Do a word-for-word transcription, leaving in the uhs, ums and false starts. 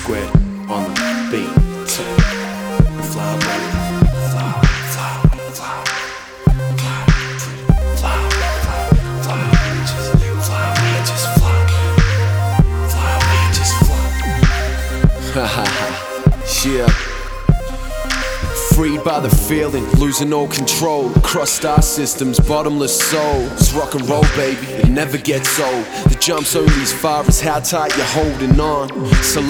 Squared on the beat. Fly away, fly, fly, fly, fly, fly, fly, fly, just fly away, just fly, fly away, just fly. Ha ha ha, yeah. Freed by the feeling, losing all control. Across star systems, bottomless souls. Rock and roll, baby, it never gets old. The jump's only as far as how tight you're holding on. So